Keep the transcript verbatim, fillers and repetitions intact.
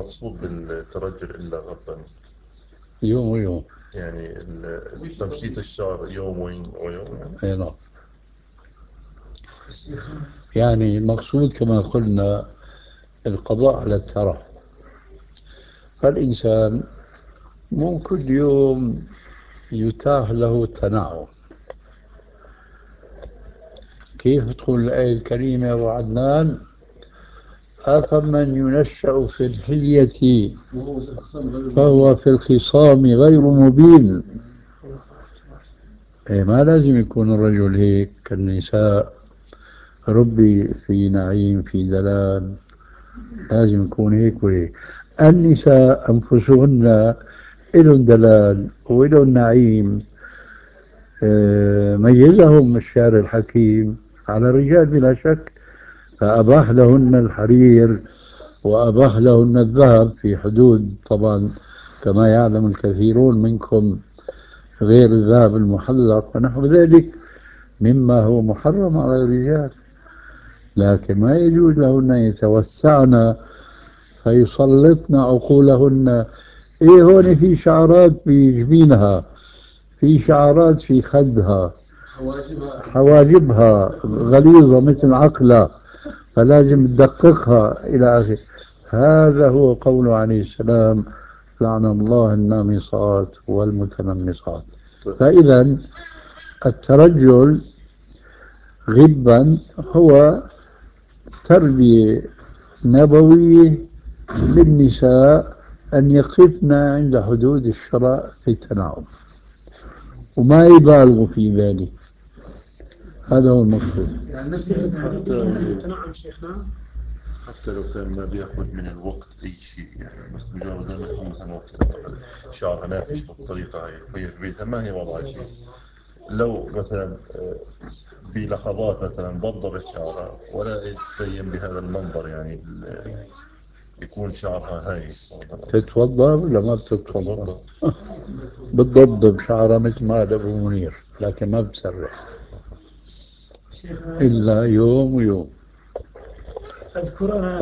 المقصود بالترجل إلا غضا؟ يوم ويوم. يعني تمشيط الشعر يوم ويوم يعني. أي نعم. يعني المقصود كما قلنا القضاء على الترف. فالإنسان مو كل يوم يتاح له التنعم. كيف تقول الآية الكريمة يا أبو عدنان؟ أفمن ينشأ في الحلية فهو في الخصام غير مبين. إيه، ما لازم يكون الرجل هيك كالنساء ربي في نعيم في دلال، لازم يكون هيك وهيك. النساء أنفسهن إلهم دلال وإلهم نعيم. آه، ميزهم الشارع الحكيم على الرجال بلا شك، فأباح لهن الحرير وأباح لهن الذهب في حدود، طبعا كما يعلم الكثيرون منكم، غير الذهب المحلق ونحو ذلك مما هو محرم على الرجال. لكن ما يجوز لهن يتوسعن فيسلطن عقولهن. ايه هون في شعرات بجبينها، في شعرات في خدها، حواجبها غليظة مثل عقلة فلازم تدققها إلى آخره. هذا هو قوله عليه السلام: لعن الله النامصات والمتنمصات. فإذا الترجل غبا هو تربية نبوية للنساء أن يقفن عند حدود الشرع في التنعم وما يبالغوا في ذلك. هذا هو المقصود. يعني حتى شيخنا حتى لو كان ما بياخذ من الوقت أي شيء، يعني بس مجرد ما يكون مثلا وقت شعرها نافش بالطريقة هاي وهي في بيتها ما هي وضع شيء، لو مثلا بلحظات مثلا ضبضبت شعرها ولا تبين بهذا المنظر، يعني يكون شعرها هاي. تتوضا ولا ما بتتوضا؟ بتضبب شعرها مثل ما قال ابو منير، لكن ما بتسرح الا يوم ويوم. أذكر أنا